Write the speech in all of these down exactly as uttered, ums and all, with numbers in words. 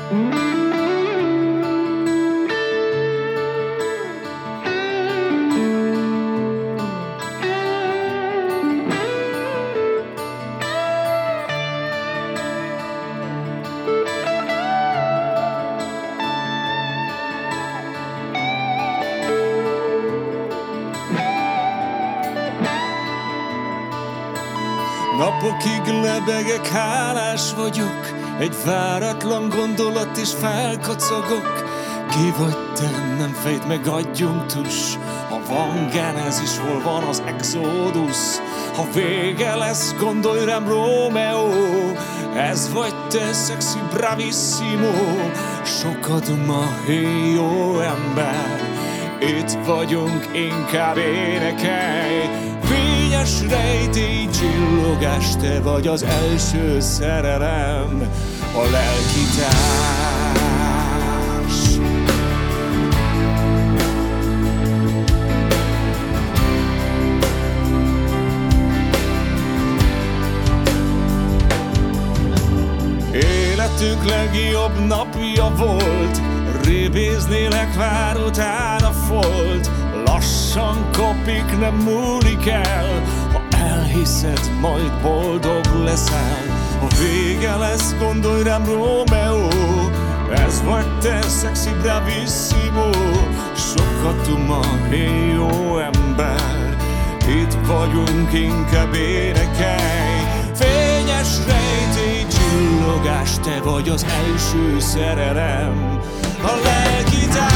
Napokig lebegek, hálás vagyok, egy váratlan gondolat is felkacagok. Ki vagy te, nem fejt meg, adjunk tuss. Ha van genezis, hol van az exodus? Ha vége lesz, gondolj rám, Rómeó. Ez vagy te, szexi bravissimo. Sokat ma, hé jó ember. Itt vagyunk, inkább énekelj. Fényes rejtély, csillogás, te vagy az első szerelem, a lelkitárs. Életünk legjobb napja volt, rébéznélek, vár utána folt. Lassan kopik, nem múlik el, ha elhiszed, majd boldog leszel. Ha vége lesz, gondolj rám, Rómeó. Ez vagy te, szexi bravissimo. Sokat ma, hé jó ember. Itt vagyunk, inkább énekelj. Fényes rejtély, csillogás, te vagy az első szerelem, a lelkitárs.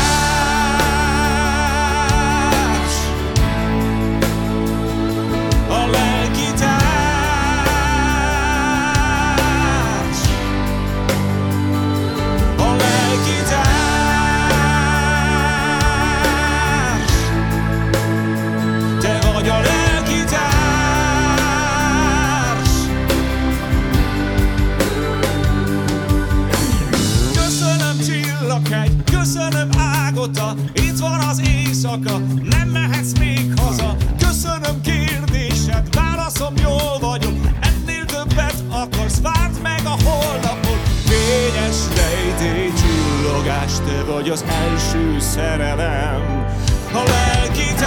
Köszönöm Ágota, itt van az éjszaka, nem mehetsz még haza. Köszönöm kérdésed, válaszom, jól vagyok. Ennél többet akarsz, várd meg a holnapot. Fényes rejtély, csillogás, te vagy az első szerelem, a lelki